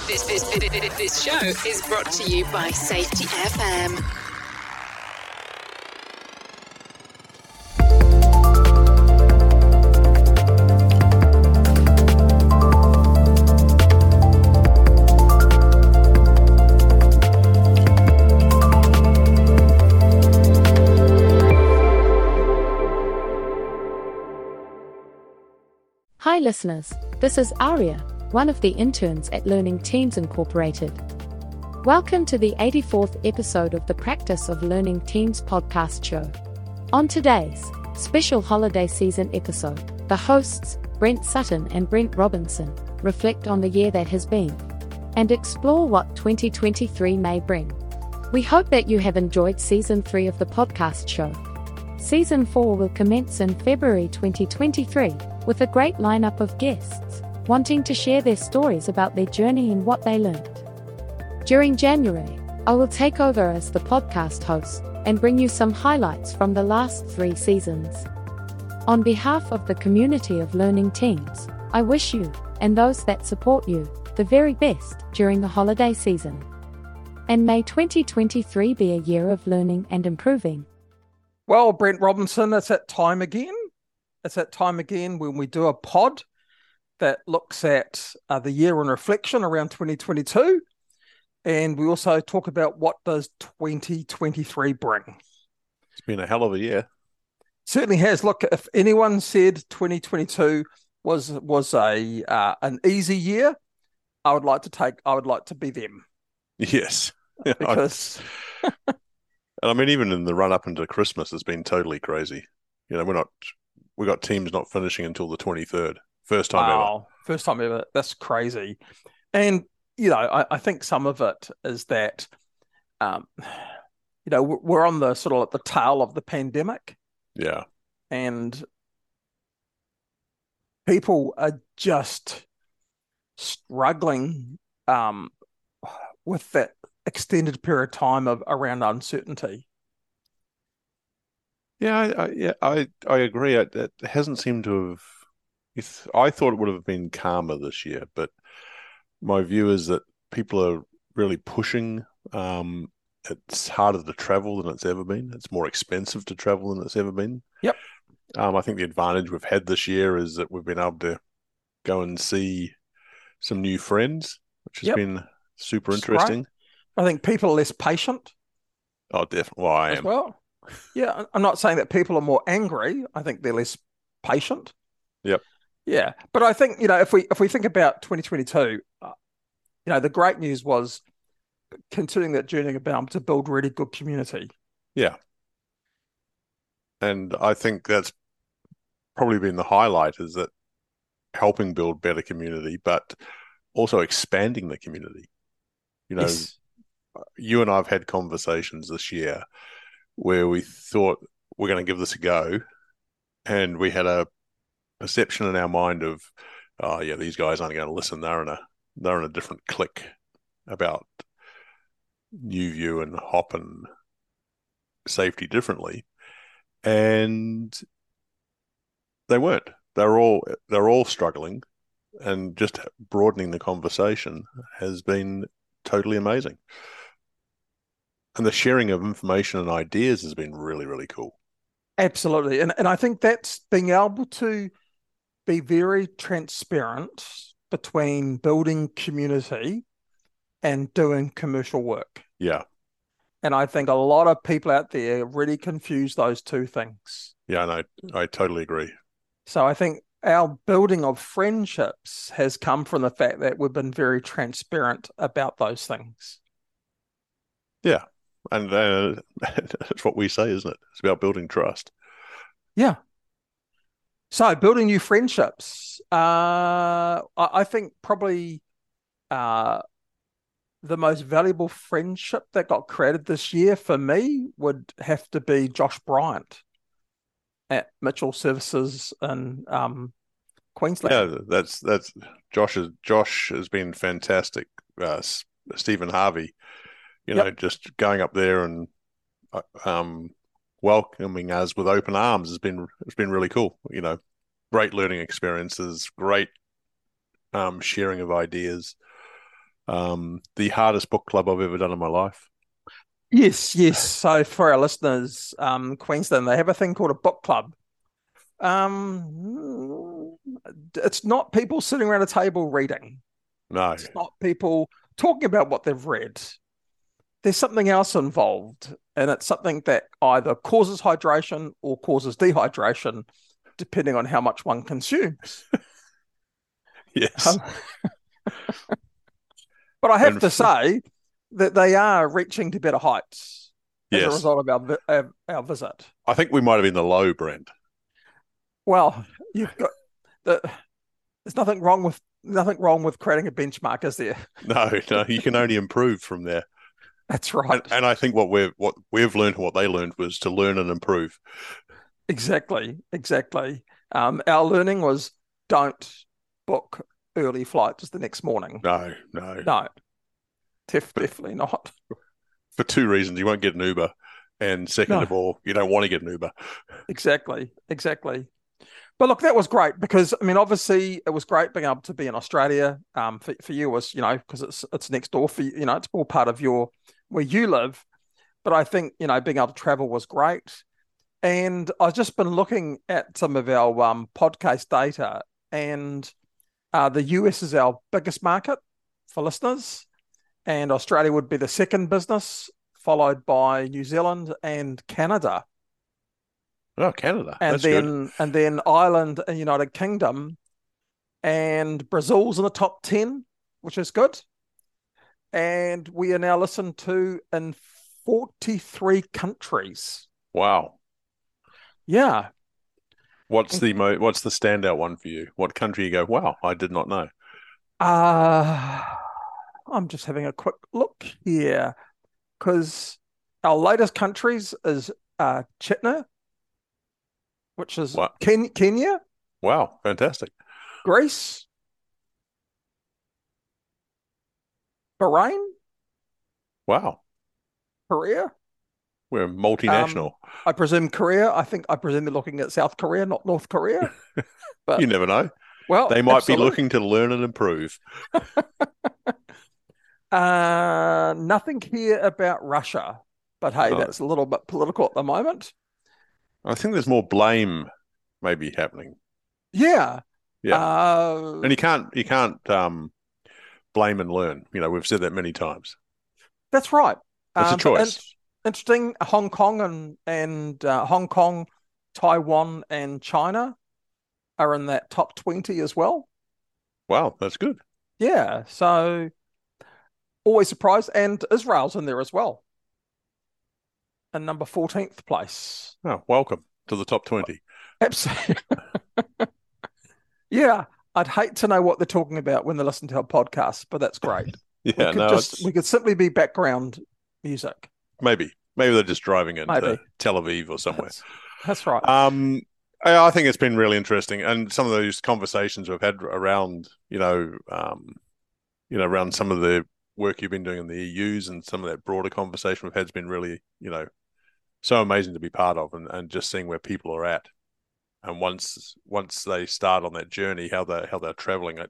This show is brought to you by Safety FM. Hi listeners, this is Aria, one of the interns at Learning Teams Incorporated. Welcome to the 84th episode of the Practice of Learning Teams podcast show. On today's special holiday season episode, the hosts, Brent Sutton and Brent Robinson, reflect on the year that has been and explore what 2023 may bring. We hope that you have enjoyed Season 3 of the podcast show. Season 4 will commence in February 2023 with a great lineup of guests wanting to share their stories about their journey and what they learned. During January, I will take over as the podcast host and bring you some highlights from the last 3 seasons. On behalf of the community of learning teams, I wish you, and those that support you, the very best during the holiday season. And may 2023 be a year of learning and improving. Well, Brent Robinson, it's that time again. It's that time again when we do a pod that looks at the year in reflection around 2022. And we also talk about what does 2023 bring. It's been a hell of a year. Certainly has. Look, if anyone said 2022 was an easy year, I would like to be them. Yes. Because and I mean, even in the run up into Christmas, it's been totally crazy. You know, we got teams not finishing until the 23rd. First time ever. First time ever. That's crazy. And, you know, I think some of it is that, you know, we're on the sort of at the tail of the pandemic. Yeah. And people are just struggling with that extended period of time around uncertainty. Yeah, I agree. It hasn't seemed to have. I thought it would have been calmer this year, but my view is that people are really pushing. It's harder to travel than it's ever been. It's more expensive to travel than it's ever been. Yep. I think the advantage we've had this year is that we've been able to go and see some new friends, which has been super interesting. Right. I think people are less patient. Oh, definitely. Well, I am. Well. Yeah, I'm not saying that people are more angry. I think they're less patient. Yep. Yeah, but I think, you know, if we think about 2022, you know, the great news was continuing that journey about to build really good community. Yeah. And I think that's probably been the highlight, is that helping build better community, but also expanding the community. You know, yes. You and I have had conversations this year where we thought we're going to give this a go, and we had a perception in our mind of, oh yeah, these guys aren't going to listen. They're in a different clique about NewView and Hop and safety differently, and they weren't. They're all struggling, and just broadening the conversation has been totally amazing. And the sharing of information and ideas has been really, really cool. Absolutely. And I think that's being able to be very transparent between building community and doing commercial work. Yeah. And I think a lot of people out there really confuse those two things. Yeah, no, I totally agree. So I think our building of friendships has come from the fact that we've been very transparent about those things. Yeah. And that's what we say, isn't it? It's about building trust. Yeah. So building new friendships. I think probably the most valuable friendship that got created this year for me would have to be Josh Bryant at Mitchell Services in Queensland. Yeah, that's Josh has been fantastic. Stephen Harvey, you know, just going up there and welcoming us with open arms has been really cool. You know, great learning experiences, great sharing of ideas. The hardest book club I've ever done in my life. Yes, yes. So for our listeners, Queensland, they have a thing called a book club. It's not people sitting around a table reading. No. It's not people talking about what they've read. There's something else involved, and it's something that either causes hydration or causes dehydration, depending on how much one consumes. Yes. But I have to say that they are reaching to better heights as a Yes. result of our visit. I think we might have been the low, Brent. Well, you've got there's nothing wrong with creating a benchmark, is there? No, you can only improve from there. That's right. And I think what we've learned and what they learned was to learn and improve. Exactly. Our learning was don't book early flights the next morning. No. Definitely not. For two reasons. You won't get an Uber. And second of all, you don't want to get an Uber. Exactly. But look, that was great because, I mean, obviously it was great being able to be in Australia. For you was, because it's next door for you, it's all part of where you live. But I think, being able to travel was great. And I've just been looking at some of our podcast data, and the US is our biggest market for listeners, and Australia would be the second business, followed by New Zealand and Canada. Oh, Canada. And That's then good. Ireland and United Kingdom, and Brazil's in the top 10, which is good. And we are now listened to in 43 countries. Wow. Yeah. What's the standout one for you? What country you go, wow, I did not know. I'm just having a quick look here because our latest countries is Chitna, which is Wow. Kenya, Wow, fantastic. Greece, Bahrain, Wow. Korea. We're multinational. I presume Korea. I presume they're looking at South Korea, not North Korea. But You never know. well, They might absolutely. be looking to learn and improve. Nothing here about Russia, but hey, No. that's a little bit political at the moment. I think there's more blame maybe happening. Yeah. Yeah. And you can't blame and learn. We've said that many times. That's right. It's a choice. Interesting. Hong Kong and Hong Kong, Taiwan, and China are in that top 20 as well. Wow, that's good. Yeah. So always surprised. And Israel's in there as well. In number 14th place. Oh, welcome to the top 20. Absolutely. Yeah. I'd hate to know what they're talking about when they listen to our podcast, but that's great. Yeah, we could simply be background music. Maybe they're just driving into Tel Maybe. Aviv or somewhere. That's right. I think it's been really interesting, and some of those conversations we've had around, around some of the work you've been doing in the EUs and some of that broader conversation we've had has been really, so amazing to be part of, and just seeing where people are at, and once they start on that journey, how they're traveling,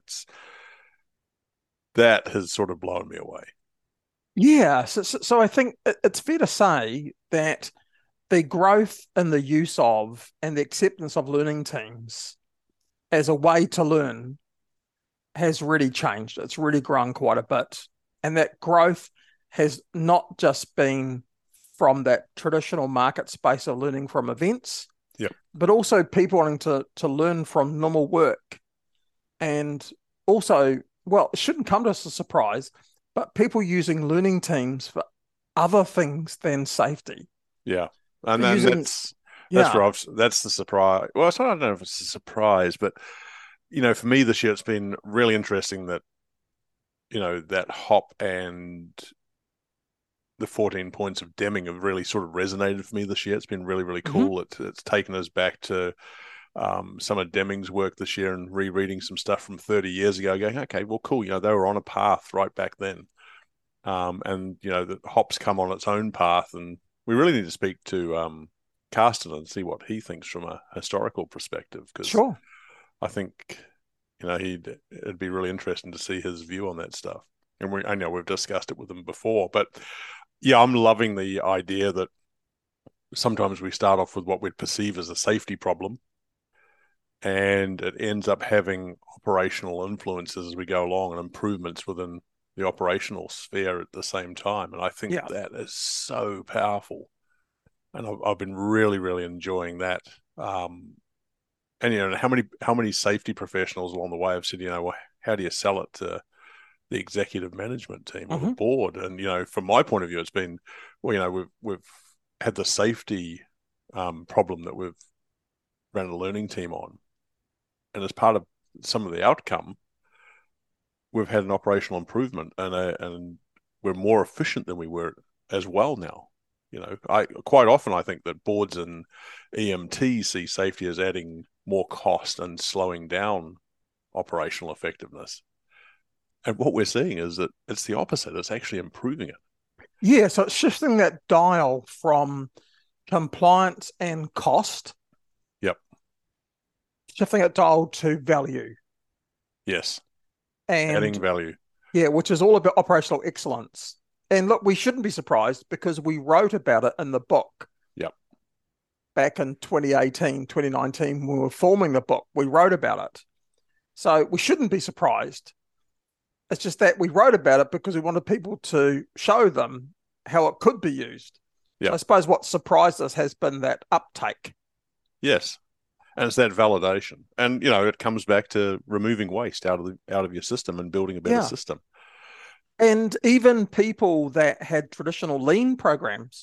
that has sort of blown me away. Yeah, so I think it's fair to say that the growth in the use of and the acceptance of learning teams as a way to learn has really changed. It's really grown quite a bit. And that growth has not just been from that traditional market space of learning from events, yep, but also people wanting to learn from normal work. And also, well, it shouldn't come to us as a surprise, but people using learning teams for other things than safety. Yeah. And then that's the surprise. Well, I don't know if it's a surprise, but for me this year it's been really interesting that that hop and the 14 points of Deming have really sort of resonated for me this year. It's been really, really cool. Mm-hmm. It's taken us back to some of Deming's work this year and rereading some stuff from 30 years ago, going, okay, well, cool. They were on a path right back then. And the hop's come on its own path, and we really need to speak to Carsten and see what he thinks from a historical perspective. Because sure, I think it'd be really interesting to see his view on that stuff. And I know we've discussed it with them before, but yeah, I'm loving the idea that sometimes we start off with what we'd perceive as a safety problem, and it ends up having operational influences as we go along and improvements within the operational sphere at the same time. And I think that is so powerful. And I've been really, really enjoying that. And how many safety professionals along the way have said, well, how do you sell it to the executive management team or the board? And from my point of view, it's been, we've had the safety problem that we've ran a learning team on, and as part of some of the outcome, we've had an operational improvement, and we're more efficient than we were as well now. I quite often think that boards and EMT see safety as adding more cost and slowing down operational effectiveness. And what we're seeing is that it's the opposite. It's actually improving it. Yeah, so it's shifting that dial from compliance and cost. Yep. Shifting that dial to value. Yes. And adding value. Yeah, which is all about operational excellence. And look, we shouldn't be surprised because we wrote about it in the book. Yep. Back in 2018, 2019, when we were forming the book, we wrote about it. So we shouldn't be surprised. It's just that we wrote about it because we wanted people to show them how it could be used. Yep. So I suppose what surprised us has been that uptake. Yes. And it's that validation. And, it comes back to removing waste out of your system and building a better system. And even people that had traditional lean programs,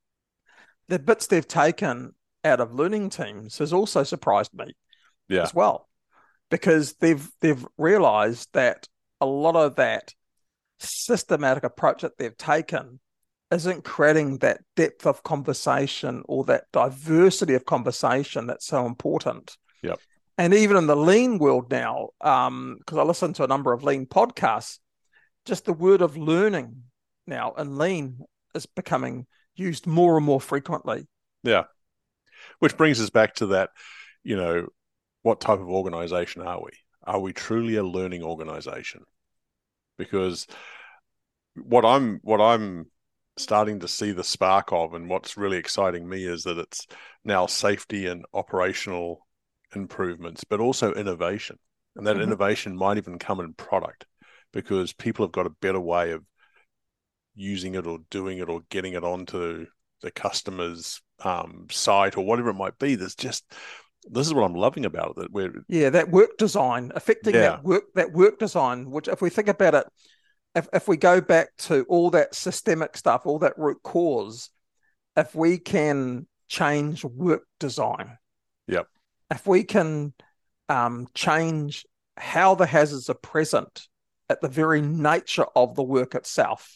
the bits they've taken out of learning teams has also surprised me as well, because they've realized that a lot of that systematic approach that they've taken isn't creating that depth of conversation or that diversity of conversation that's so important. Yep. And even in the lean world now, because I listen to a number of lean podcasts, just the word of learning now in lean is becoming used more and more frequently. Yeah. Which brings us back to that, what type of organization are we? Are we truly a learning organization? Because what I'm starting to see the spark of, and what's really exciting me, is that it's now safety and operational improvements, but also innovation. And that innovation might even come in product, because people have got a better way of using it or doing it or getting it onto the customer's site or whatever it might be. This is what I'm loving about it. That that work design, affecting that work design, which if we think about it, if we go back to all that systemic stuff, all that root cause, if we can change work design, if we can change how the hazards are present at the very nature of the work itself,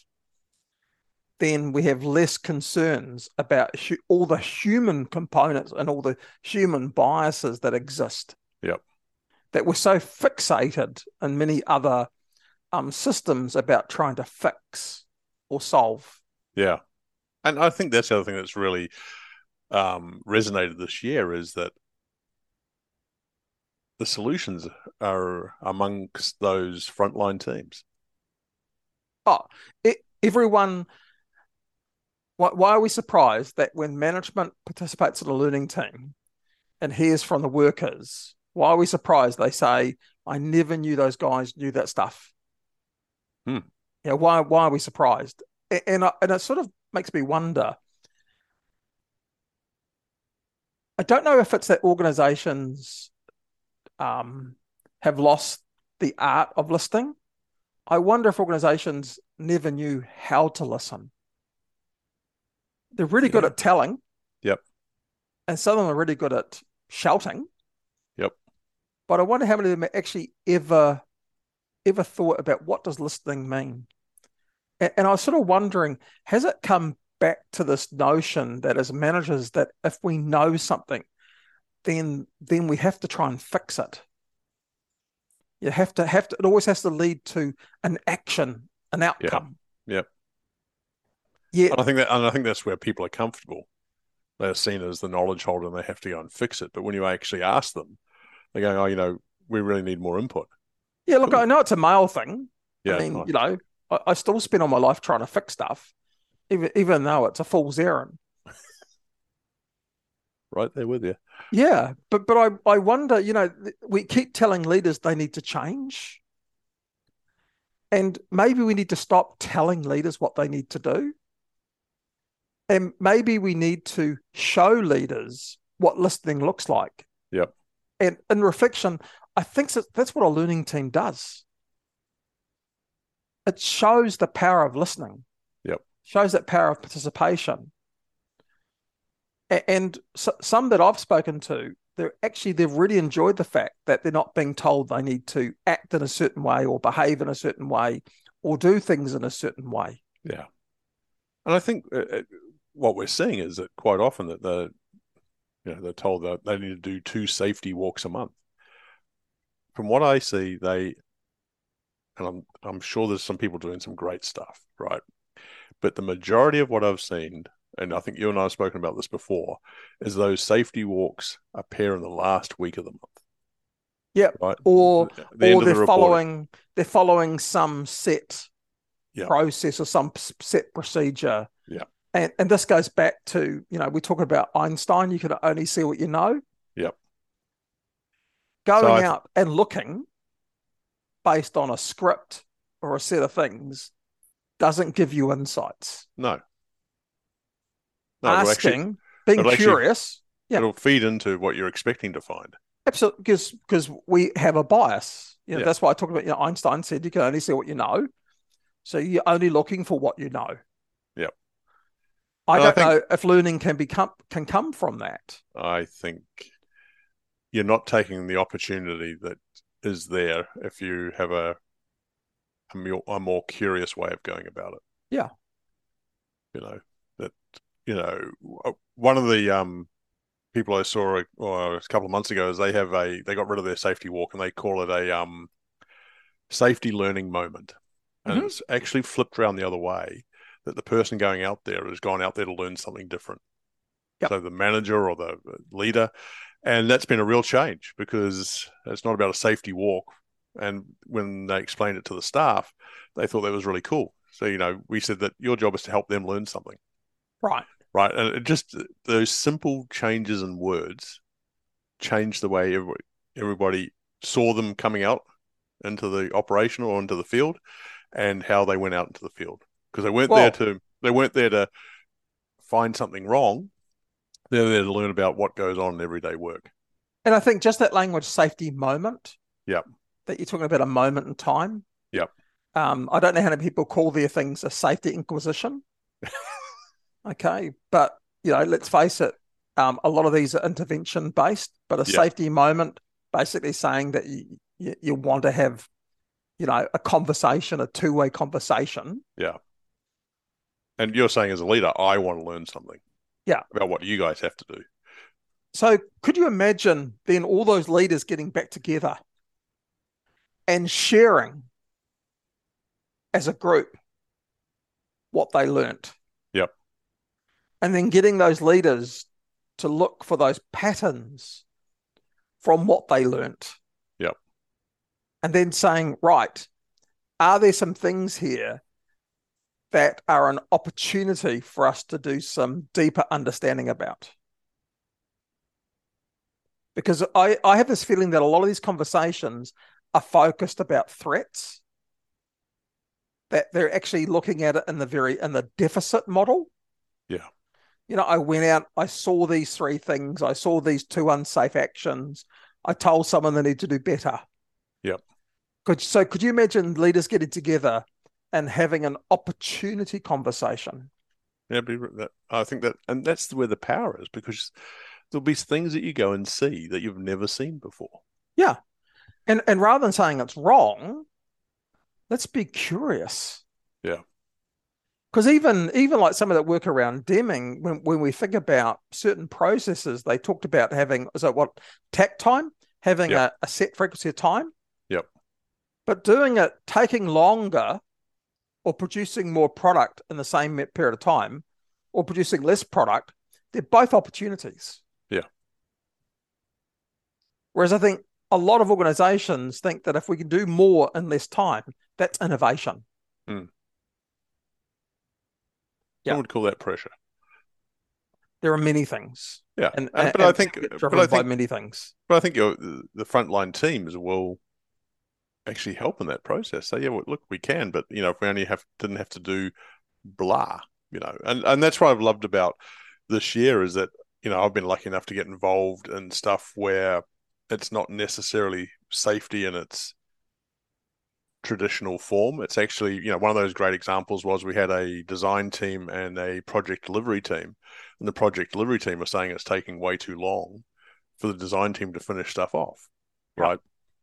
then we have less concerns about all the human components and all the human biases that exist. Yep. That we're so fixated in many other systems about trying to fix or solve. Yeah. And I think that's the other thing that's really resonated this year, is that the solutions are amongst those frontline teams. Everyone. Why are we surprised that when management participates in a learning team and hears from the workers, why are we surprised they say, I never knew those guys knew that stuff? Why are we surprised? And it sort of makes me wonder. I don't know if it's that organizations have lost the art of listening. I wonder if organizations never knew how to listen. They're really good at telling. Yep. And some of them are really good at shouting. Yep. But I wonder how many of them actually ever thought about what does listening mean? And I was sort of wondering, has it come back to this notion that as managers, that if we know something, then we have to try and fix it. You have to, it always has to lead to an action, an outcome. Yep. Yeah. And I think that's where people are comfortable. They're seen as the knowledge holder and they have to go and fix it. But when you actually ask them, they go, we really need more input. Yeah, look, I know it's a male thing. Yeah, I mean, I still spend all my life trying to fix stuff, even though it's a fool's errand. Right there with you. Yeah, but I wonder, we keep telling leaders they need to change, and maybe we need to stop telling leaders what they need to do, and maybe we need to show leaders what listening looks like. Yep. And in reflection, I think that's what a learning team does. It shows the power of listening. Yep. Shows that power of participation. And some that I've spoken to, they've really enjoyed the fact that they're not being told they need to act in a certain way or behave in a certain way or do things in a certain way. Yeah. And I think what we're seeing is that quite often that they're told that they need to do 2 safety walks a month. From what I see, and I'm sure there's some people doing some great stuff, right? But the majority of what I've seen, and I think you and I have spoken about this before, is those safety walks appear in the last week of the month. Yeah, right. Or they're following some set Yep. process or some set procedure. Yeah. And this goes back to, we talk about Einstein, you can only see what you know. Yep. Going out and looking based on a script or a set of things doesn't give you insights. No, Asking, being curious. It'll feed into what you're expecting to find. Absolutely, because we have a bias. That's why I talk about, Einstein said you can only see what you know. So you're only looking for what you know. Yep. I don't know if learning can come from that. I think you're not taking the opportunity that is there if you have a more curious way of going about it. Yeah. One of the people I saw a couple of months ago is they got rid of their safety walk and they call it a safety learning moment. And it's actually flipped around the other way, that the person going out there has gone out there to learn something different. Yep. So the manager or the leader, and that's been a real change because it's not about a safety walk. And when they explained it to the staff, they thought that was really cool. So, we said that your job is to help them learn something. Right. Right. And it just, those simple changes in words changed the way everybody saw them coming out into the operation or into the field, and how they went out into the field, because they weren't there to find something wrong. They're there to learn about what goes on in everyday work. And I think just that language, safety moment. Yep. That you're talking about a moment in time. Yep. I don't know how many people call their things a safety inquisition. Okay, but let's face it, a lot of these are intervention based, but a safety moment basically saying that you want to have a conversation, a two-way conversation. Yeah. And you're saying as a leader, I want to learn something. Yeah. About what you guys have to do. So could you imagine then all those leaders getting back together and sharing as a group what they learnt? Yep. And then getting those leaders to look for those patterns from what they learnt. Yep. And then saying, right, are there some things here that are an opportunity for us to do some deeper understanding about? Because I have this feeling that a lot of these conversations are focused about threats, that they're actually looking at it in the deficit model. Yeah. I went out, I saw these 3 things, I saw these 2 unsafe actions, I told someone they need to do better. Yep. Could you imagine leaders getting together and having an opportunity conversation? Yeah, I think that, and that's where the power is, because there'll be things that you go and see that you've never seen before. Yeah. And rather than saying it's wrong, let's be curious. Yeah. Because even like some of that work around Deming, when we think about certain processes, they talked about having, tact time, having a set frequency of time. Yep. But doing it, taking longer or producing more product in the same period of time or producing less product, they're both opportunities. Yeah. Whereas I think a lot of organizations think that if we can do more in less time, that's innovation. Mm. Yeah. I would call that pressure. There are many things. Yeah, but I think driven by many things. But I think the frontline teams will actually help in that process. So yeah, well, look, we can, but if we only didn't have to do blah, and that's what I've loved about this year is that I've been lucky enough to get involved in stuff where it's not necessarily safety in its traditional form. It's actually, one of those great examples was we had a design team and a project delivery team, and the project delivery team was saying it's taking way too long for the design team to finish stuff off, right?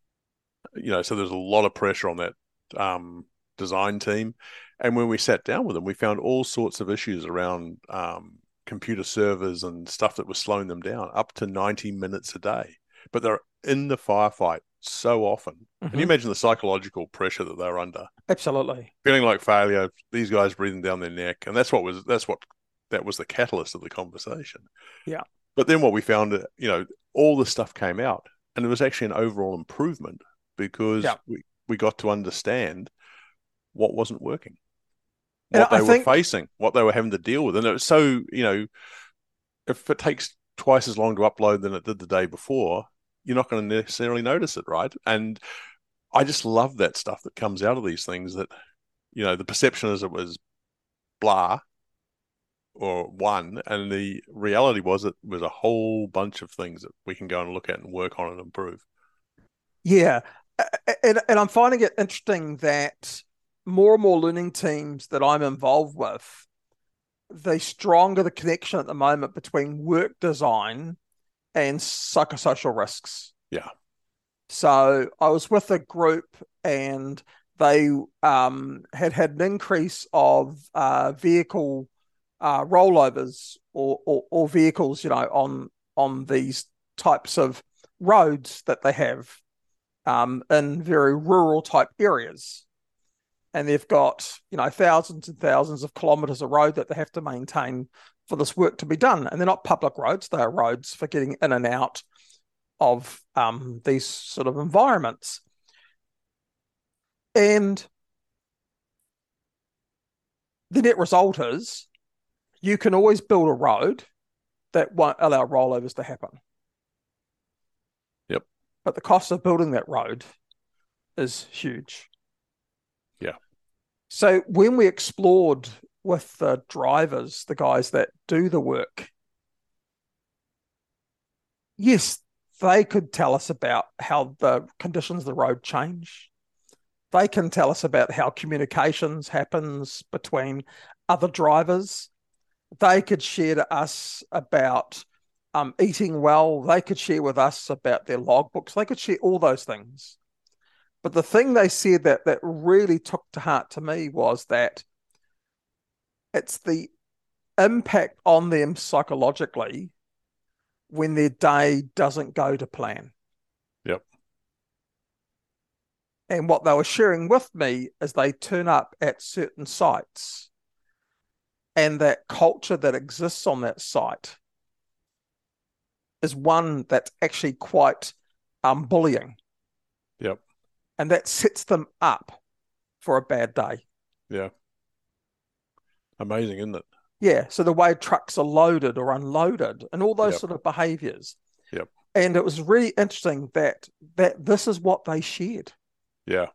So there's a lot of pressure on that design team. And when we sat down with them, we found all sorts of issues around computer servers and stuff that was slowing them down up to 90 minutes a day. But they're in the firefight so often. And you imagine the psychological pressure that they're under. Absolutely. Feeling like failure, these guys breathing down their neck. And that was the catalyst of the conversation. Yeah. But then what we found, all the stuff came out, and it was actually an overall improvement because we got to understand what wasn't working, what they were facing, what they were having to deal with. And it was so, if it takes twice as long to upload than it did the day before, you're not going to necessarily notice it, right? And I just love that stuff that comes out of these things that, the perception is it was blah or one, and the reality was it was a whole bunch of things that we can go and look at and work on and improve. Yeah. And I'm finding it interesting that more and more learning teams that I'm involved with, the stronger the connection at the moment between work design and psychosocial risks. Yeah. So I was with a group and they had an increase of vehicle rollovers or vehicles, on these types of roads that they have in very rural type areas. And they've got, thousands and thousands of kilometers of road that they have to maintain for this work to be done. And they're not public roads, they are roads for getting in and out of these sort of environments. And the net result is you can always build a road that won't allow rollovers to happen. Yep. But the cost of building that road is huge. Yeah. So when we explored with the drivers, the guys that do the work, yes, they could tell us about how the conditions of the road change. They can tell us about how communications happens between other drivers. They could share to us about eating well. They could share with us about their logbooks. They could share all those things. But the thing they said that really took to heart to me was that it's the impact on them psychologically when their day doesn't go to plan. Yep. And what they were sharing with me is they turn up at certain sites and that culture that exists on that site is one that's actually quite bullying. Yep. And that sets them up for a bad day. Yeah. Amazing, isn't it? Yeah. So the way trucks are loaded or unloaded and all those sort of behaviors. Yep. And it was really interesting that this is what they shared. Yeah.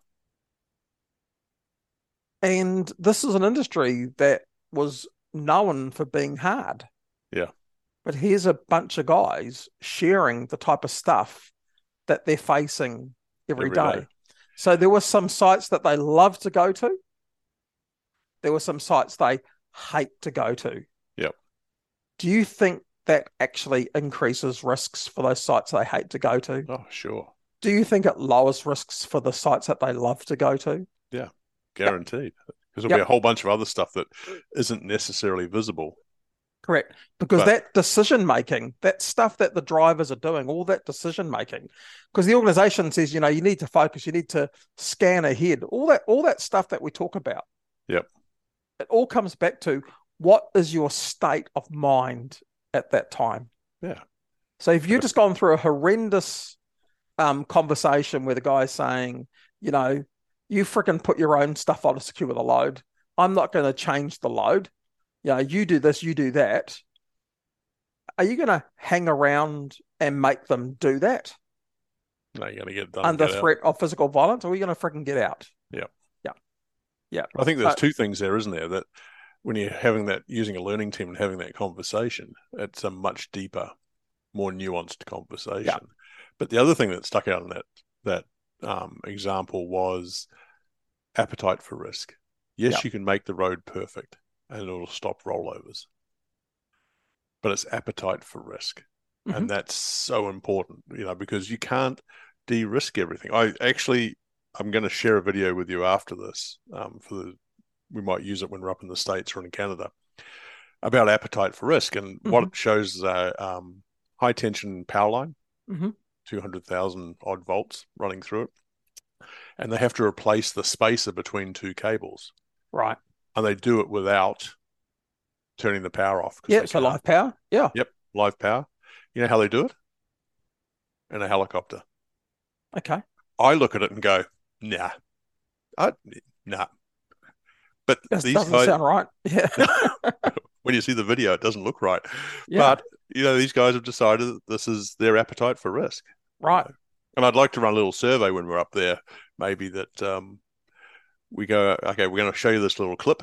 And this is an industry that was known for being hard. Yeah. But here's a bunch of guys sharing the type of stuff that they're facing every day. So there were some sites that they love to go to. There were some sites they hate to go to. Yep. Do you think that actually increases risks for those sites they hate to go to? Oh, sure. Do you think it lowers risks for the sites that they love to go to? Yeah, guaranteed. Because there'll be a whole bunch of other stuff that isn't necessarily visible. Correct. Because that decision-making, that stuff that the drivers are doing, all that decision-making, because the organization says, you need to focus, you need to scan ahead, all that stuff that we talk about. Yep. It all comes back to what is your state of mind at that time. Yeah. So if you've just gone through a horrendous conversation where the guy's saying, you freaking put your own stuff on to secure the load. I'm not going to change the load. you do this, you do that. Are you going to hang around and make them do that No, you're going to get it done under and get threat of physical violence, or are you going to freaking get out? Yeah. Yeah. Yeah. I think there's two things there, isn't there? That when you're using a learning team and having that conversation, it's a much deeper, more nuanced conversation. Yeah. But the other thing that stuck out in that example was appetite for risk. Yes, you can make the road perfect and it'll stop rollovers, but it's appetite for risk. Mm-hmm. And that's so important, because you can't de-risk everything. I'm going to share a video with you after this we might use it when we're up in the States or in Canada, about appetite for risk. And what it shows is a high tension power line, 200,000 odd volts running through it. And they have to replace the spacer between two cables. Right. And they do it without turning the power off. Yeah, so live power. Yeah. Yep, live power. You know how they do it? In a helicopter. Okay. I look at it and go, nah. Nah. But these doesn't sound right. Yeah. When you see the video, it doesn't look right. Yeah. But, these guys have decided that this is their appetite for risk. Right. And I'd like to run a little survey when we're up there, maybe that we go, okay, we're going to show you this little clip.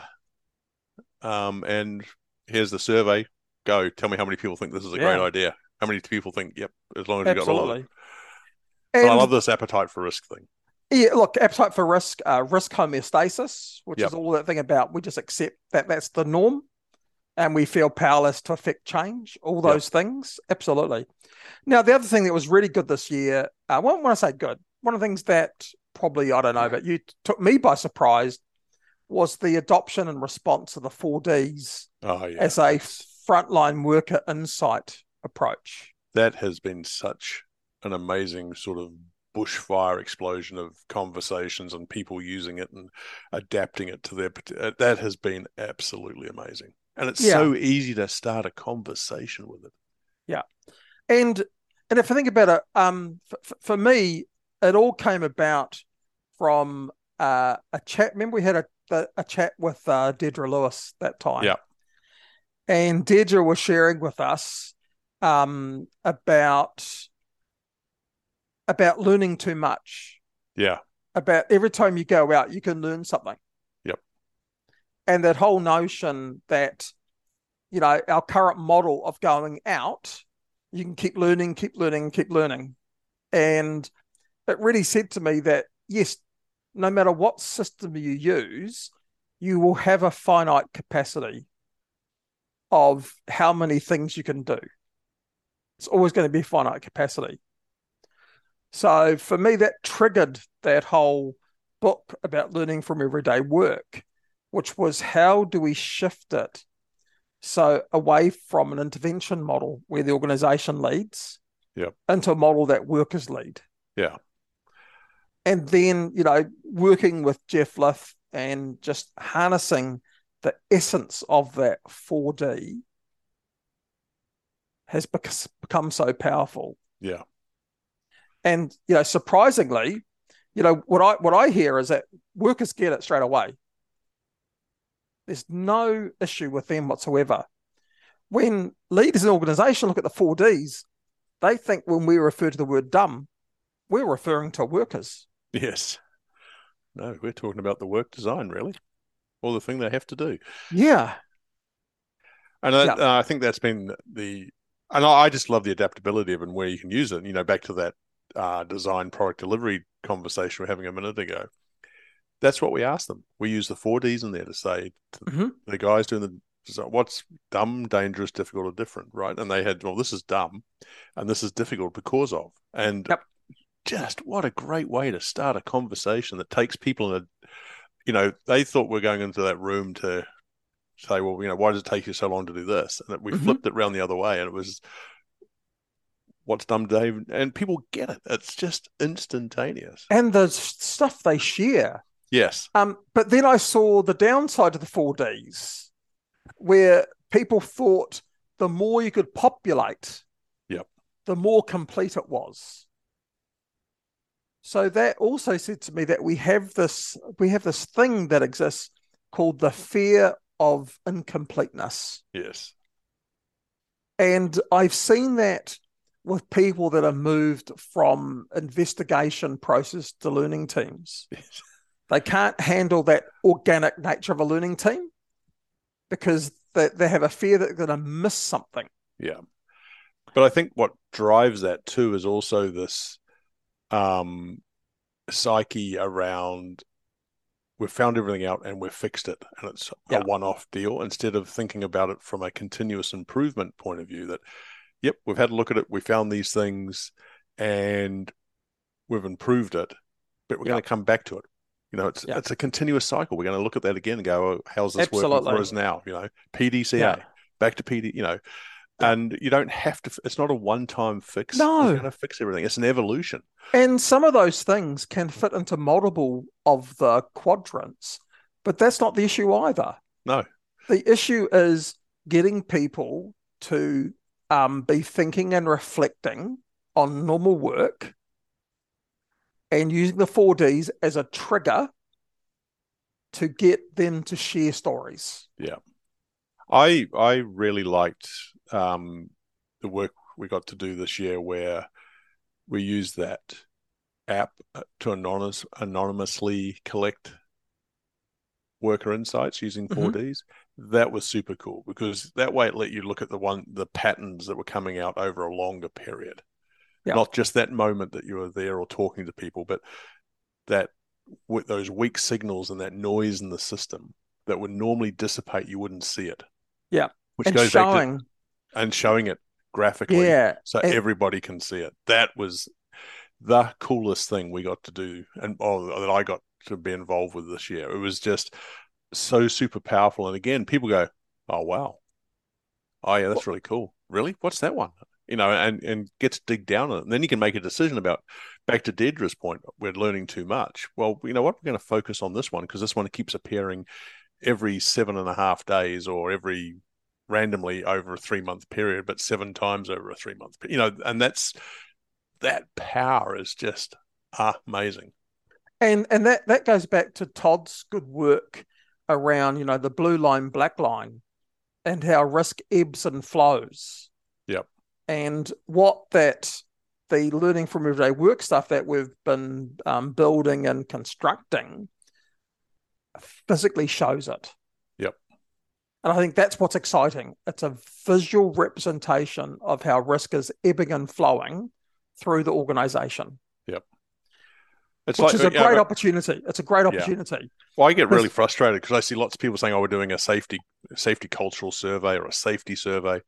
And here's the survey. Go, tell me how many people think this is a great idea. How many people think, yep, as long as you got all of it. And I love this appetite for risk thing. Yeah, look, appetite for risk homeostasis, which is all that thing about we just accept that that's the norm and we feel powerless to affect change, all those things. Absolutely. Now, the other thing that was really good this year, when I say good, one of the things that probably, I don't know, but you took me by surprise was the adoption and response of the 4Ds as a frontline worker insight approach. That has been such an amazing sort of bushfire explosion of conversations and people using it and adapting it to that has been absolutely amazing. And it's so easy to start a conversation with it. Yeah. And if I think about it, for me, it all came about from a chat. Remember we had a chat with Deirdre Lewis that time. Yeah. And Deirdre was sharing with us about learning too much. Yeah. About every time you go out, you can learn something. Yep. And that whole notion that, our current model of going out, you can keep learning. And it really said to me that, yes, no matter what system you use, you will have a finite capacity of how many things you can do. It's always going to be a finite capacity. So for me, that triggered that whole book about learning from everyday work, which was how do we shift it so away from an intervention model where the organization leads into a model that workers lead. Yeah. And then, working with Jeff Lith and just harnessing the essence of that 4D has become so powerful. Yeah. And, surprisingly, what I hear is that workers get it straight away. There's no issue with them whatsoever. When leaders in an organization look at the 4Ds, they think when we refer to the word dumb, we're referring to workers. Yes. No, we're talking about the work design, really, or the thing they have to do. Yeah. And I think that's been and I just love the adaptability of it and where you can use it. Back to that design product delivery conversation we were having a minute ago. That's what we asked them. We use the 4Ds in there to say to the guys doing the design, what's dumb, dangerous, difficult, or different, right? And they had, well, this is dumb and this is difficult because of. And just what a great way to start a conversation that takes people in they thought we're going into that room to say, well, why does it take you so long to do this? And we flipped it around the other way and it was, what's dumb, Dave? And people get it. It's just instantaneous. And the stuff they share. Yes. But then I saw the downside of the 4Ds where people thought the more you could populate, the more complete it was. So that also said to me that we have this thing that exists called the fear of incompleteness. Yes. And I've seen that with people that are moved from investigation process to learning teams. Yes. They can't handle that organic nature of a learning team because they have a fear that they're going to miss something. Yeah. But I think what drives that too is also this psyche around we've found everything out and we've fixed it and it's a one-off deal, instead of thinking about it from a continuous improvement point of view that, yep, we've had a look at it, we found these things and we've improved it, but we're going to come back to it. It's a continuous cycle. We're going to look at that again and go, oh, how's this working for us now? PDCA, back to PD, and you don't have to, it's not a one-time fix. No. We're going to fix everything. It's an evolution. And some of those things can fit into multiple of the quadrants, but that's not the issue either. No. The issue is getting people to be thinking and reflecting on normal work and using the 4Ds as a trigger to get them to share stories. Yeah. I really liked the work we got to do this year where we used that app to anonymously collect worker insights using 4Ds. That was super cool because that way it let you look at the patterns that were coming out over a longer period. Not just that moment that you were there or talking to people, but that with those weak signals and that noise in the system that would normally dissipate, you wouldn't see it. Yeah. Which goes back to showing it graphically so everybody can see it. That was the coolest thing we got to do and that I got to be involved with this year. It was just so super powerful. And again, people go, oh, wow. Oh, yeah, that's really cool. Really? What's that one? And get to dig down on it. And then you can make a decision about, back to Deirdre's point, we're learning too much. Well, you know what? We're going to focus on this one because this one keeps appearing every 7.5 days or every randomly over a 3-month period, but 7 times over a 3-month period. And that power is just amazing. And that goes back to Todd's good work around, the blue line, black line, and how risk ebbs and flows. Yep. And what the learning from everyday work stuff that we've been building and constructing physically shows it. Yep. And I think that's what's exciting. It's a visual representation of how risk is ebbing and flowing through the organization. Yep. Which is a great opportunity. It's a great opportunity. Well, I get really frustrated because I see lots of people saying, we're doing a safety cultural survey or a safety survey.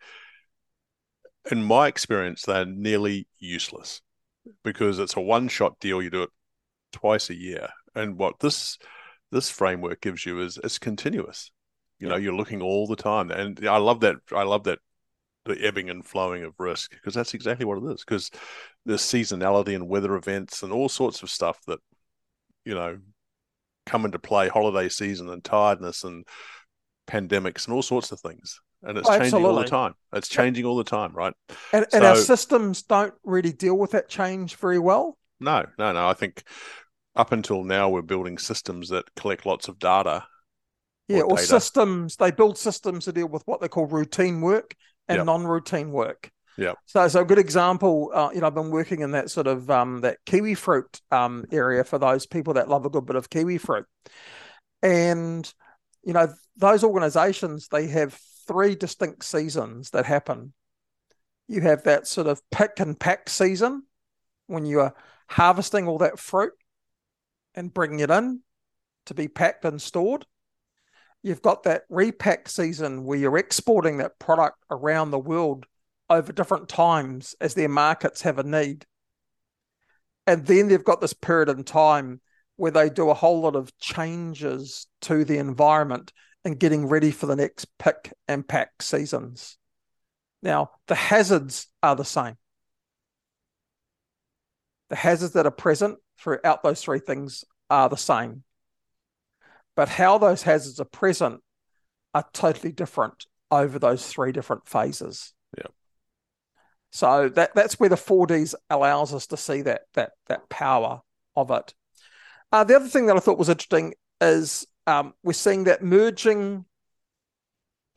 In my experience, they're nearly useless because it's a one-shot deal. You do it twice a year. And what this framework gives you is it's continuous. You're looking all the time. And I love that. The ebbing and flowing of risk, because that's exactly what it is. Because there's seasonality and weather events and all sorts of stuff that, come into play, holiday season and tiredness and pandemics and all sorts of things. And it's changing all the time. It's changing all the time, right? And our systems don't really deal with that change very well. No. I think up until now, we're building systems that collect lots of data. Yeah, or systems. They build systems to deal with what they call routine work and non-routine work. Yeah. So a good example, I've been working in that sort of that kiwi fruit area for those people that love a good bit of kiwi fruit. And, those organizations, they have 3 distinct seasons that happen. You have that sort of pick and pack season when you are harvesting all that fruit and bringing it in to be packed and stored. You've got that repack season where you're exporting that product around the world over different times as their markets have a need. And then they've got this period in time where they do a whole lot of changes to the environment and getting ready for the next pick and pack seasons. Now, the hazards are the same. The hazards that are present throughout those 3 things are the same. But how those hazards are present are totally different over those 3 different phases. Yeah. So that's where the 4Ds allows us to see that power of it. The other thing that I thought was interesting is we're seeing that merging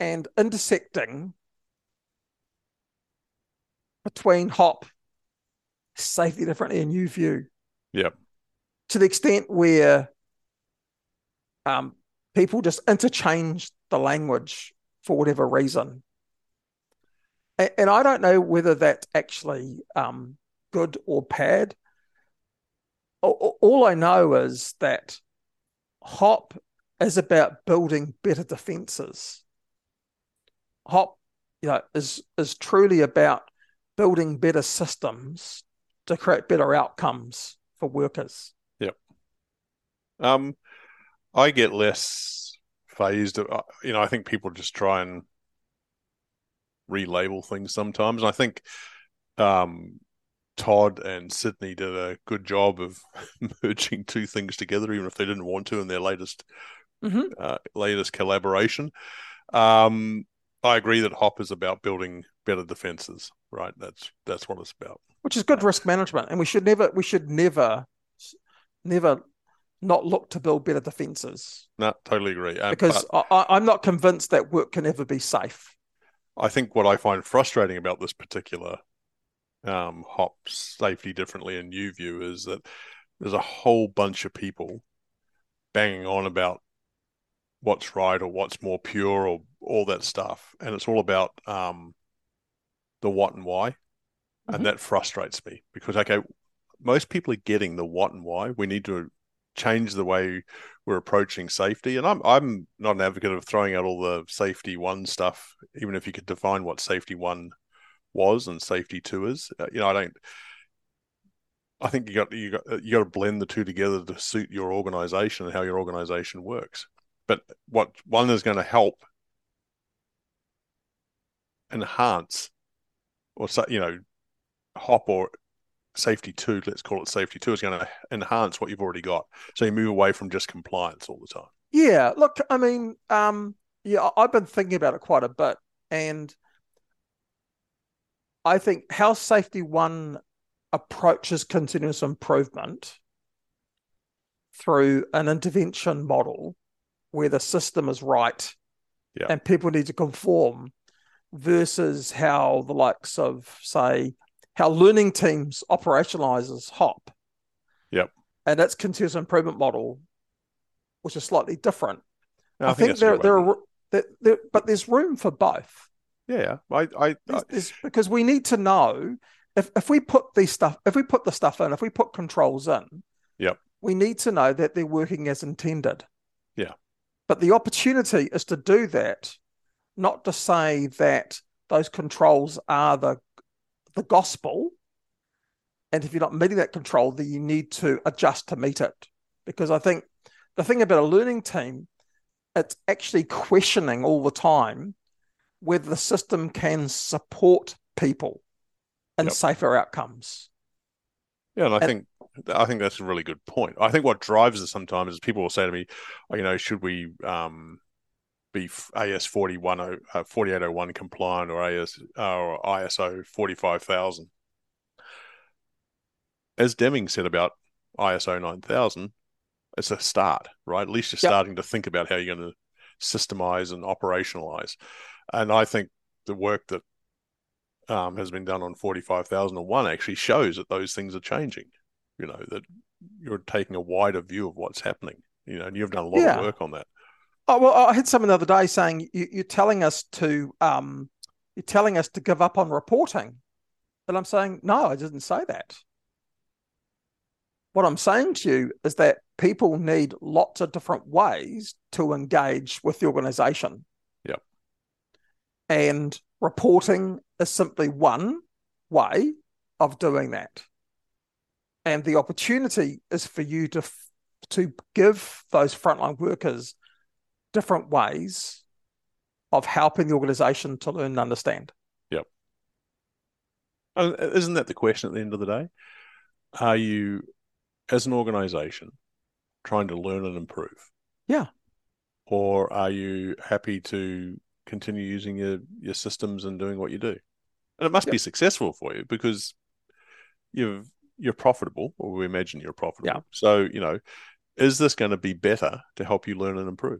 and intersecting between hop, safety differently, and UView. Yep. To the extent where people just interchange the language for whatever reason. And I don't know whether that's actually good or bad. All I know is that hop is about building better defenses. Hop, is truly about building better systems to create better outcomes for workers. Yep. I get less phased. I think people just try and relabel things sometimes. And I think Todd and Sydney did a good job of merging two things together, even if they didn't want to in their latest collaboration. I agree that hop is about building better defenses, right? That's what it's about. Which is good risk management, and we should never not look to build better defenses. No, totally agree. Because I'm not convinced that work can ever be safe. I think what I find frustrating about this particular hop safety differently in UView is that there's a whole bunch of people banging on about what's right or what's more pure or all that stuff, and it's all about the what and why, and that frustrates me because most people are getting the what and why. We need to change the way we're approaching safety, and I'm not an advocate of throwing out all the safety one stuff, even if you could define what safety one was and safety two is. I think you got to blend the two together to suit your organization and how your organization works. But what one is going to help enhance, or hop or safety two, let's call it safety two, is going to enhance what you've already got. So you move away from just compliance all the time. Yeah, look, I mean, I've been thinking about it quite a bit, and I think how safety one approaches continuous improvement through an intervention model where the system is right and people need to conform, versus how the likes of, say, how learning teams operationalizes HOP. Yep. And its continuous improvement model, which is slightly different. No, I think but there's room for both. Yeah, because we need to know if we put the stuff in, if we put controls in, we need to know that they're working as intended. Yeah. But the opportunity is to do that, not to say that those controls are the gospel, and if you're not meeting that control, then you need to adjust to meet it. Because I think the thing about a learning team, it's actually questioning all the time whether the system can support people in safer outcomes. Yeah, and I think that's a really good point. I think what drives us sometimes is people will say to me, should we be AS 4801 compliant or ISO 45000? As Deming said about ISO 9000, it's a start, right? At least you're starting to think about how you're going to systemize and operationalize. And I think the work that has been done on 45001 actually shows that those things are changing. That you're taking a wider view of what's happening. And you've done a lot of work on that. Oh well, I had someone the other day saying you're telling us to give up on reporting, and I'm saying no, I didn't say that. What I'm saying to you is that people need lots of different ways to engage with the organization. Yep. And reporting is simply one way of doing that. And the opportunity is for you to give those frontline workers different ways of helping the organization to learn and understand. Yep. And isn't that the question at the end of the day? Are you, as an organization, trying to learn and improve? Yeah. Or are you happy to continue using your systems and doing what you do? And it must be successful for you because you're profitable, or we imagine you're profitable. Yeah. So, is this going to be better to help you learn and improve?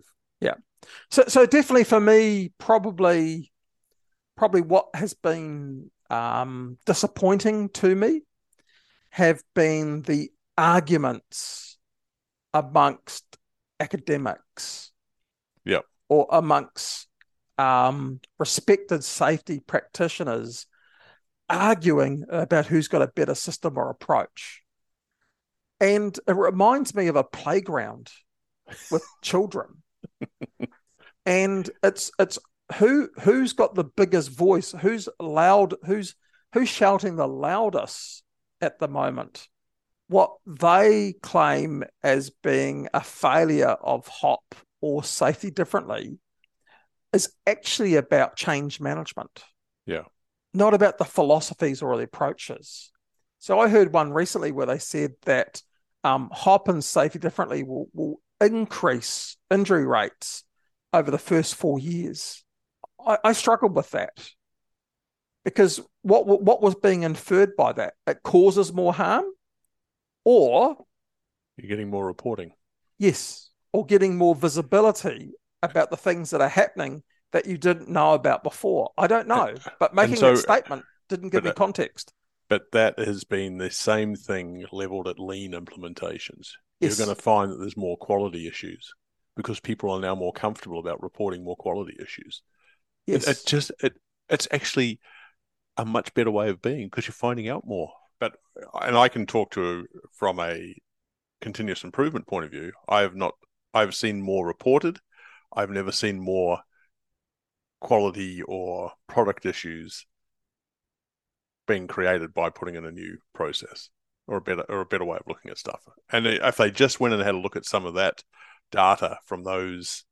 Yeah. So definitely for me, probably what has been disappointing to me have been the arguments amongst academics Yep. or amongst respected safety practitioners arguing about who's got a better system or approach. And it reminds me of a playground with children. And it's who's got the biggest voice, who's shouting the loudest at the moment. What they claim as being a failure of HOP or safety differently is actually about change management. Yeah. Not about the philosophies or the approaches. So I heard one recently where they said that HOP and safety differently will increase injury rates over the first 4 years. I struggled with that because what was being inferred by that? It causes more harm, or you're getting more reporting. Yes, or getting more visibility about the things that are happening that you didn't know about before. I don't know, but making that statement didn't give me context. But that has been the same thing leveled at lean implementations. Yes. You're going to find that there's more quality issues because people are now more comfortable about reporting more quality issues. Yes. It's actually a much better way of being because you're finding out more. And I can talk from a continuous improvement point of view. I've seen more reported. I've never seen more quality or product issues being created by putting in a new process or a better way of looking at stuff. And if they just went and had a look at some of that data from those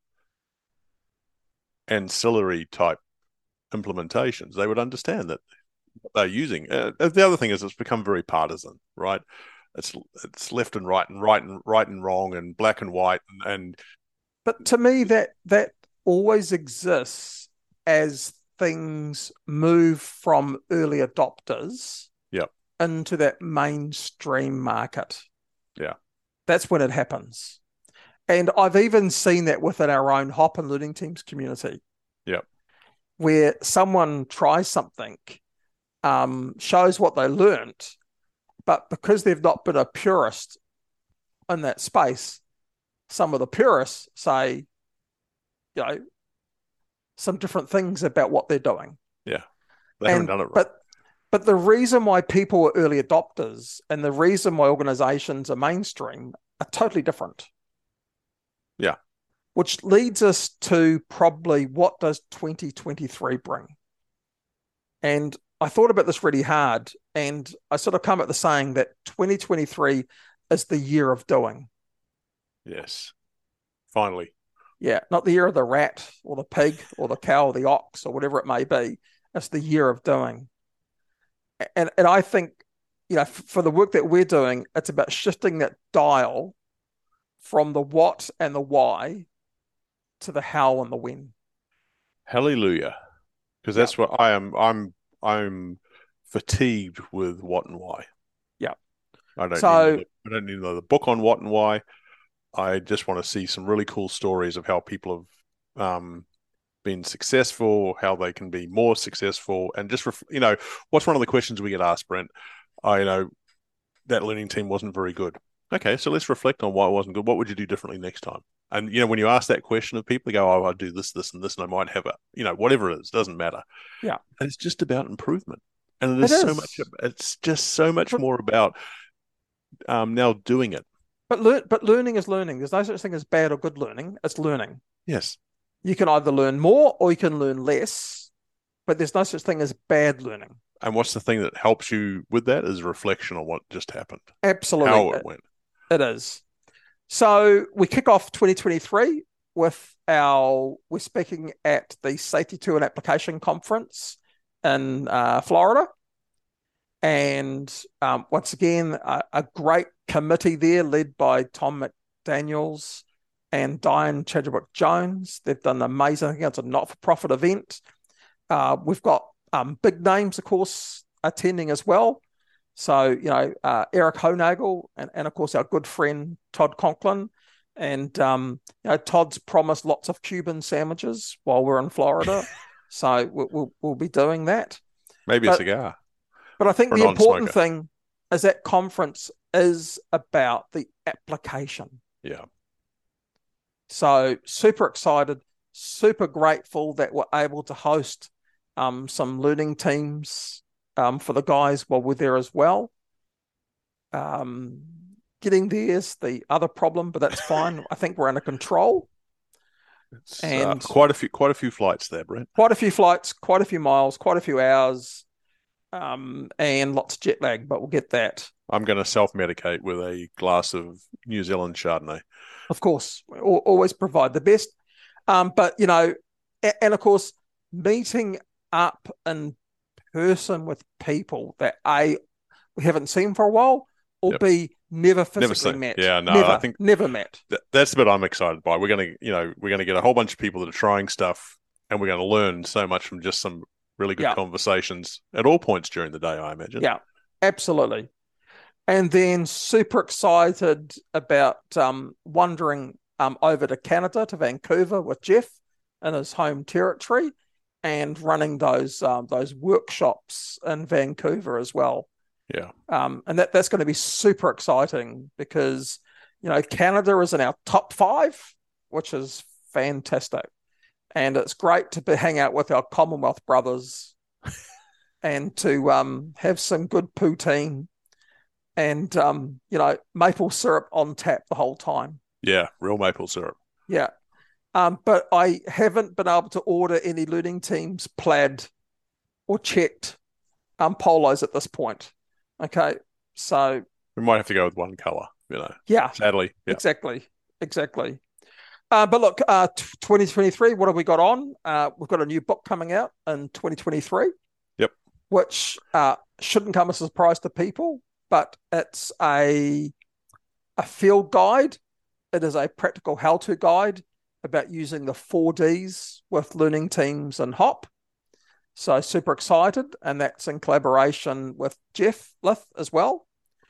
ancillary type implementations, they would understand that what they're using. The other thing is it's become very partisan, right? It's left and right and wrong and black and white But to me that always exists as things move from early adopters into that mainstream market. Yeah. That's when it happens. And I've even seen that within our own HOP and Learning Teams community. Yeah. Where someone tries something, shows what they learnt, but because they've not been a purist in that space, some of the purists say, some different things about what they're doing. Yeah. They haven't done it right. But the reason why people are early adopters and the reason why organizations are mainstream are totally different. Yeah. Which leads us to probably what does 2023 bring? And I thought about this really hard, and I sort of come at the saying that 2023 is the year of doing. Yes. Finally. Yeah, not the year of the rat or the pig or the cow or the ox or whatever it may be. It's the year of doing. And I think, for the work that we're doing, it's about shifting that dial from the what and the why to the how and the when. Hallelujah. Because that's what I am. I'm fatigued with what and why. Yeah. I don't need to know the book on what and why. I just want to see some really cool stories of how people have been successful, how they can be more successful, and just what's one of the questions we get asked, Brent? That learning team wasn't very good. Okay, so let's reflect on why it wasn't good. What would you do differently next time? And when you ask that question of people, they go, "Oh, I'll do this, this, and this, and I might have whatever it is, doesn't matter." Yeah, and it's just about improvement, and it is so much. It's just so much more about now doing it. But learning is learning. There's no such thing as bad or good learning. It's learning. Yes. You can either learn more or you can learn less, but there's no such thing as bad learning. And what's the thing that helps you with that is reflection on what just happened. Absolutely. How it went. It is. So we kick off 2023 with we're speaking at the Safety to an Application Conference in Florida. And once again, a great committee there led by Tom McDaniels and Diane Chadwick-Jones. They've done an amazing thing. It's a not-for-profit event. We've got big names, of course, attending as well. So, Eric Honagel and of course, our good friend Todd Conklin And Todd's promised lots of Cuban sandwiches while we're in Florida, so we'll be doing that. Maybe a cigar. But I think For a the important non-smoker. thing is that conference is about the application. Yeah. So super excited, super grateful that we're able to host some learning teams for the guys while we're there as well. Getting there is the other problem, but that's fine. I think we're under control. It's And quite a few flights there, Brent. quite a few flights, quite a few miles, quite a few hours, and lots of jet lag, but we'll get that. I'm going to self-medicate with a glass of New Zealand Chardonnay. Of course, always provide the best. But, and of course, meeting up in person with people that we haven't seen for a while, or Yep. B, never Never physically seen. met. Yeah, no, never, I think never met. that's the bit I'm excited by. We're going to get a whole bunch of people that are trying stuff, and we're going to learn so much from just some really good Yeah. conversations at all points during the day, I imagine. Yeah, absolutely. And then super excited about wandering over to Canada, to Vancouver with Jeff in his home territory, and running those workshops in Vancouver as well. Yeah. And that's going to be super exciting because, Canada is in our top 5, which is fantastic. And it's great to hang out with our Commonwealth brothers and to have some good poutine and, maple syrup on tap the whole time. Yeah, real maple syrup. Yeah. But I haven't been able to order any learning teams plaid or checked polos at this point. Okay. So We might have to go with one color, yeah, sadly. Yeah. exactly. But look, 2023, what have we got on? We've got a new book coming out in 2023. Yep. Which shouldn't come as a surprise to people, but it's a field guide. It is a practical how-to guide about using the 4Ds with learning teams and HOP. So super excited, and that's in collaboration with Jeff Lith as well.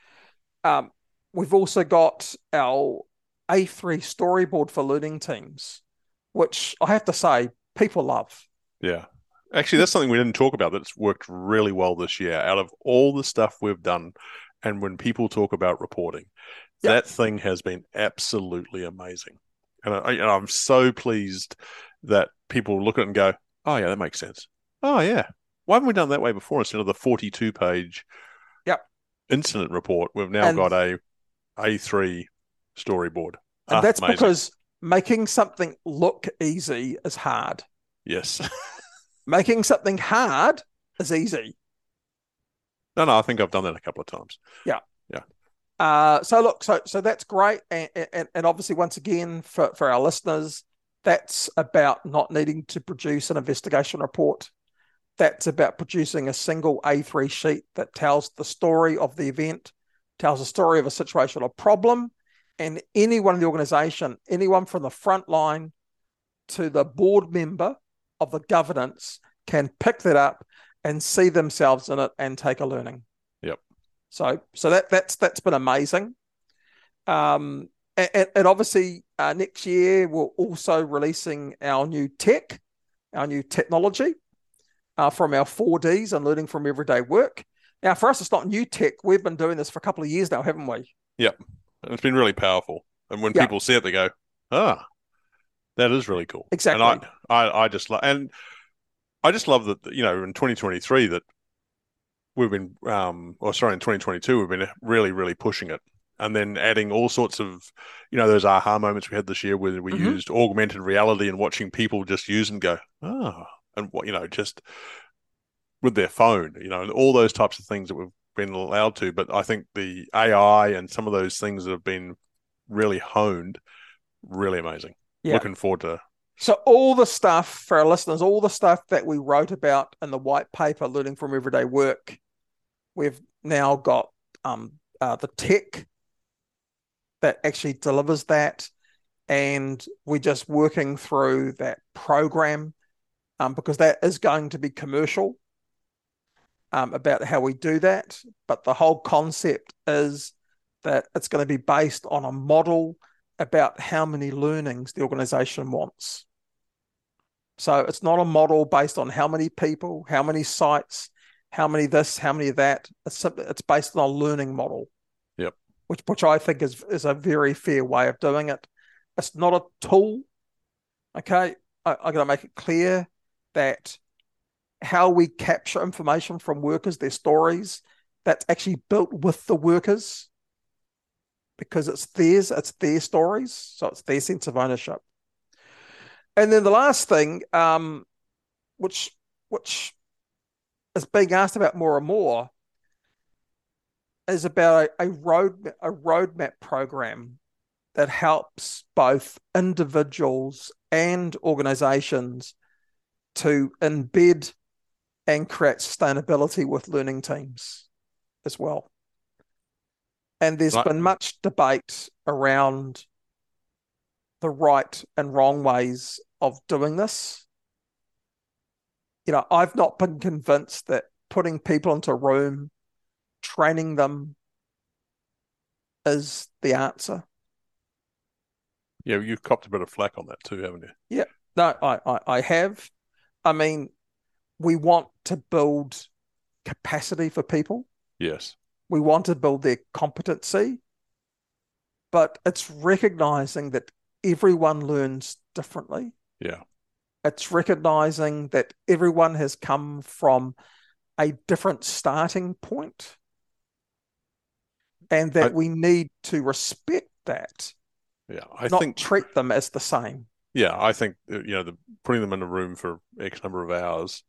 We've also got our A3 storyboard for learning teams, which I have to say people love. Yeah. Actually, that's something we didn't talk about that's worked really well this year. Out of all the stuff we've done, and when people talk about reporting, that thing has been absolutely amazing. And I'm so pleased that people look at it and go, oh, yeah, that makes sense. Oh, yeah. Why haven't we done that way before instead of the 42-page incident report? We've now got a A3 storyboard. And that's amazing. because making something look easy is hard. Yes. Making something hard is easy. No, I think I've done that a couple of times. Yeah. Yeah. So that's great. And obviously, once again, for our listeners, that's about not needing to produce an investigation report. That's about producing a single A3 sheet that tells the story of the event, tells the story of a situation or problem, and anyone in the organization, anyone from the front line to the board member of the governance can pick that up and see themselves in it and take a learning. Yep. So that's been amazing. And obviously next year we're also releasing our new technology from our 4Ds and learning from everyday work. Now, for us, it's not new tech. We've been doing this for a couple of years now, haven't we? Yep. And it's been really powerful. And when people see it, they go, that is really cool. Exactly. And I just love, and I just love that, in 2023 that we've been, in 2022, we've been really, really pushing it. And then adding all sorts of, those aha moments we had this year where we used augmented reality and watching people just use and go, and just with their phone, and all those types of things that we've been allowed to. But I think the AI and some of those things that have been really honed, really amazing. Yeah. Looking forward to. So all the stuff for our listeners, all the stuff that we wrote about in the white paper, Learning from Everyday Work, we've now got the tech that actually delivers that. And we're just working through that program because that is going to be commercial about how we do that. But the whole concept is that it's going to be based on a model about how many learnings the organization wants. So it's not a model based on how many people, how many sites, how many this, how many that. It's based on a learning model. Yep. Which I think is a very fair way of doing it. It's not a tool. Okay. I got to make it clear that how we capture information from workers, their stories, that's actually built with the workers because it's their stories. So it's their sense of ownership. And then the last thing, which is being asked about more and more, is about a roadmap program that helps both individuals and organizations to embed and create sustainability with learning teams as well. And there's been much debate around the right and wrong ways of doing this. I've not been convinced that putting people into a room, training them is the answer. Yeah, you've copped a bit of flack on that too, haven't you? Yeah, no, I have. I mean, we want to build capacity for people. Yes. We want to build their competency, but it's recognizing that everyone learns differently. Yeah. It's recognizing that everyone has come from a different starting point and that we need to respect that. Yeah, I think treat them as the same. Yeah, I think putting them in a room for X number of hours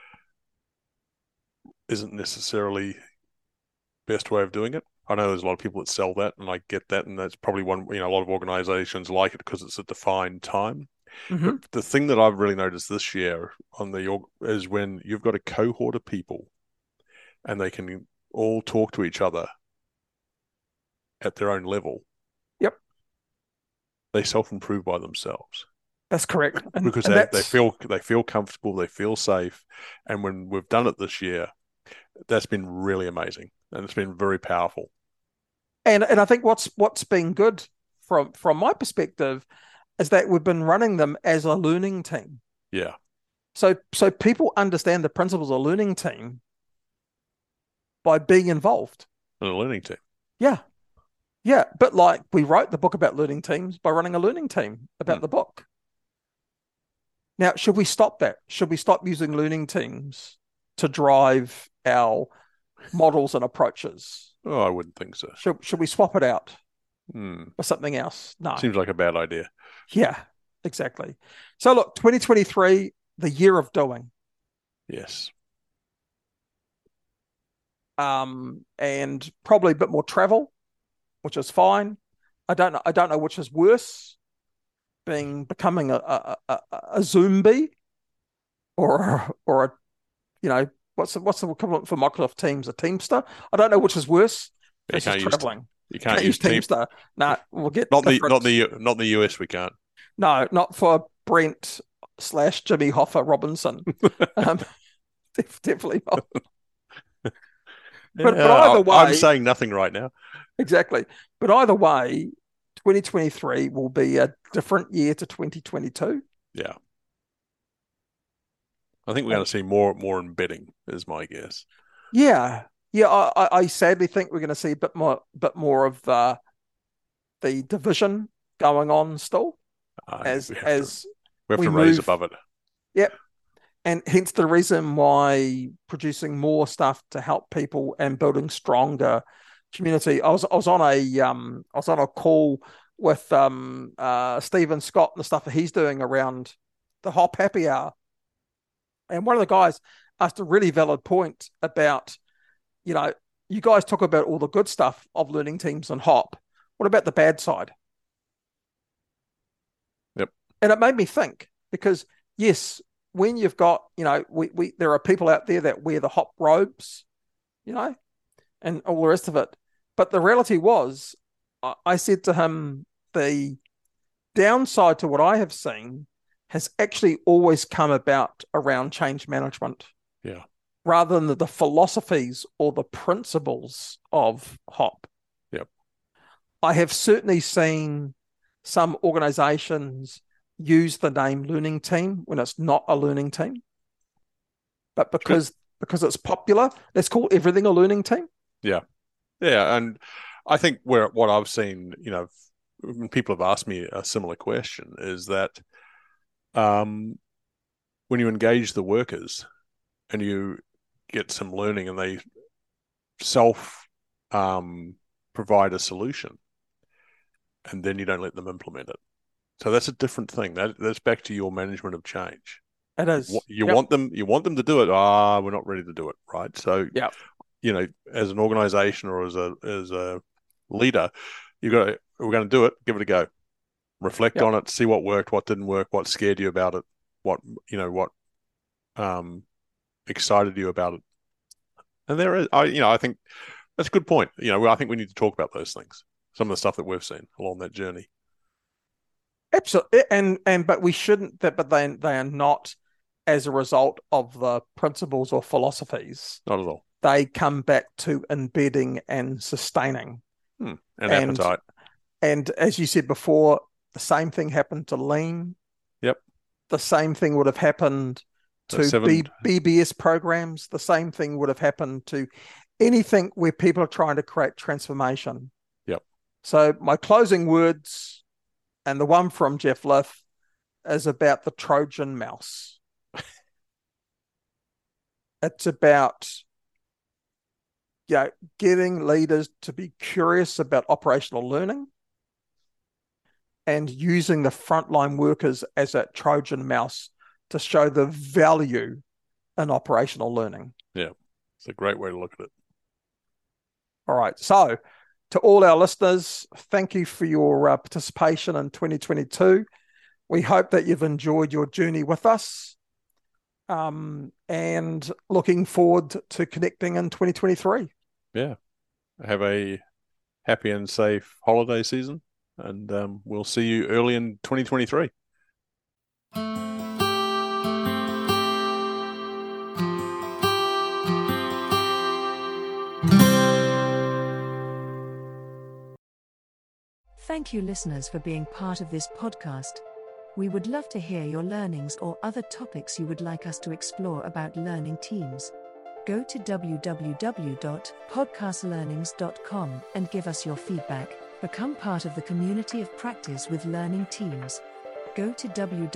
isn't necessarily the best way of doing it. I know there's a lot of people that sell that, and I get that, and that's probably one. A lot of organisations like it because it's a defined time. Mm-hmm. But the thing that I've really noticed this year is when you've got a cohort of people, and they can all talk to each other at their own level. Yep. They self-improve by themselves. That's correct. Because they feel comfortable, they feel safe. And when we've done it this year, that's been really amazing. And it's been very powerful. And I think what's been good from my perspective is that we've been running them as a learning team. Yeah. So people understand the principles of a learning team by being involved. In a learning team. Yeah. Yeah. But like we wrote the book about learning teams by running a learning team about the book. Now, should we stop that? Should we stop using learning teams to drive our models and approaches? Oh, I wouldn't think so. Should we swap it out for something else? No. Seems like a bad idea. Yeah, exactly. So look, 2023, the year of doing. Yes. And probably a bit more travel, which is fine. I don't know which is worse, becoming a zombie or a what's the equivalent for Microsoft Teams, a Teamster? I don't know which is worse. You can't traveling. You can't use Teamster. No, we'll get not the US. We can't. No, not for Brent / Jimmy Hoffa Robinson. Definitely not. But either way, I'm saying nothing right now. Exactly. But either way, 2023 will be a different year to 2022. Yeah. I think we're going to see more embedding, is my guess. Yeah. I sadly think we're going to see a bit more of the division going on still as we have to raise above it. Yep. And hence the reason why producing more stuff to help people and building stronger community. I was on a call with Stephen Scott and the stuff that he's doing around the Hop Happy Hour. And one of the guys asked a really valid point about, you guys talk about all the good stuff of learning teams and Hop. What about the bad side? Yep. And it made me think because, yes, when you've got, there are people out there that wear the Hop robes, and all the rest of it. But the reality was, I said to him, the downside to what I have seen has actually always come about around change management. Yeah. Rather than the philosophies or the principles of Hop. Yep. I have certainly seen some organizations use the name learning team when it's not a learning team. But because it's popular, let's call everything a learning team. Yeah. And I think what I've seen, when people have asked me a similar question, is that when you engage the workers and you get some learning and they provide a solution, and then you don't let them implement it. So that's a different thing. That's back to your management of change. It is. You want them to do it. We're not ready to do it, right? So, as an organization or as a leader, we're going to do it. Give it a go. Reflect on it. See what worked, what didn't work, what scared you about it, what excited you about it. And I think that's a good point. I think we need to talk about those things. Some of the stuff that we've seen along that journey. Absolutely, but we shouldn't. But they are not as a result of the principles or philosophies. Not at all. They come back to embedding and sustaining. And appetite. And as you said before, the same thing happened to Lean. Yep. The same thing would have happened to BBS programs. The same thing would have happened to anything where people are trying to create transformation. Yep. So my closing words, and the one from Jeff Liff, is about the Trojan mouse. It's about getting leaders to be curious about operational learning and using the frontline workers as that Trojan mouse to show the value in operational learning. Yeah, it's a great way to look at it. All right. So to all our listeners, thank you for your participation in 2022. We hope that you've enjoyed your journey with us, and looking forward to connecting in 2023. Yeah. Have a happy and safe holiday season, and we'll see you early in 2023. Thank you, listeners, for being part of this podcast. We would love to hear your learnings or other topics you would like us to explore about learning teams. Go to www.podcastlearnings.com and give us your feedback. Become part of the community of practice with learning teams. Go to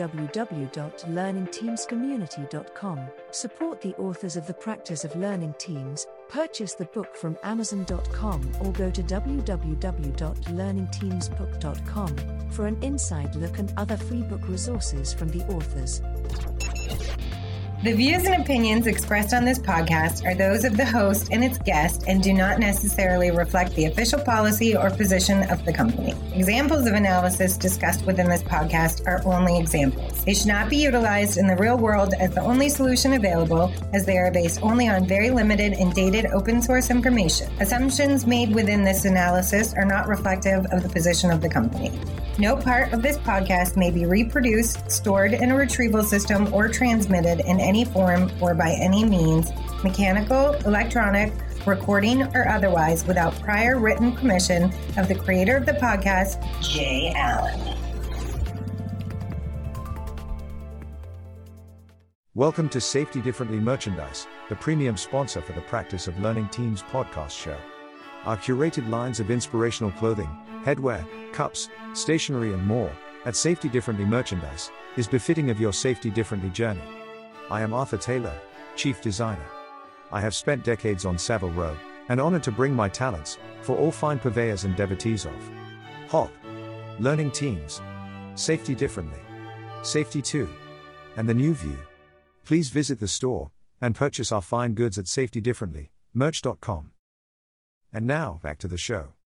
www.learningteamscommunity.com. Support the authors of The Practice of Learning Teams. Purchase the book from Amazon.com or go to www.learningteamsbook.com for an inside look and other free book resources from the authors. The views and opinions expressed on this podcast are those of the host and its guest and do not necessarily reflect the official policy or position of the company. Examples of analysis discussed within this podcast are only examples. They should not be utilized in the real world as the only solution available, as they are based only on very limited and dated open source information. Assumptions made within this analysis are not reflective of the position of the company. No part of this podcast may be reproduced, stored in a retrieval system, or transmitted in any form or by any means, mechanical, electronic, recording, or otherwise, without prior written permission of the creator of the podcast, Jay Allen. Welcome to Safety Differently Merchandise, the premium sponsor for the Practice of Learning Teams podcast show. Our curated lines of inspirational clothing, headwear, cups, stationery, and more at Safety Differently Merchandise is befitting of your Safety Differently journey. I am Arthur Taylor, Chief Designer. I have spent decades on Savile Row, and honored to bring my talents for all fine purveyors and devotees of HOP, Learning Teams, Safety Differently, Safety 2, and the New View. Please visit the store and purchase our fine goods at safetydifferentlymerch.com. And now, back to the show.